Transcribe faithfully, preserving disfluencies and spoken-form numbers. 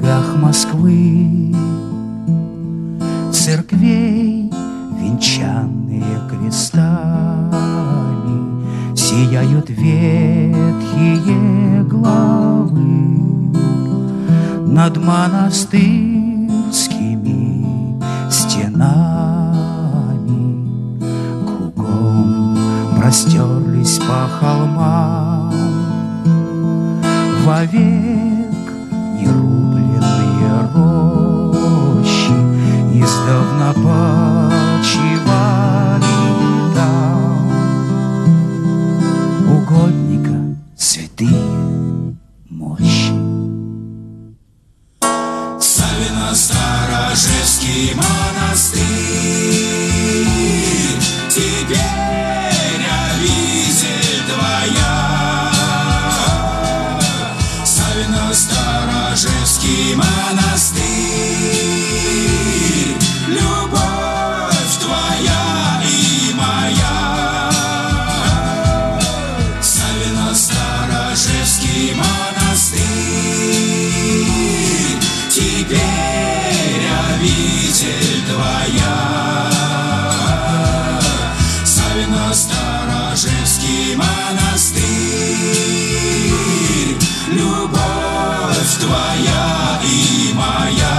площадях Москвы, церквей, венчанные крестами, сияют ветхие главы над монастырскими стенами. Кругом простерлись по холмам вовек нерубленные рощи, издавна почивали там угодника святые мощи. Савино-Старожевский монастырь, теперь обитель твоя. Савино-Старожевский монастырь, любовь твоя и моя. Савино-Старожевский монастырь, теперь обитель твоя. Савино-Старожевский монастырь, любовь твоя и моя.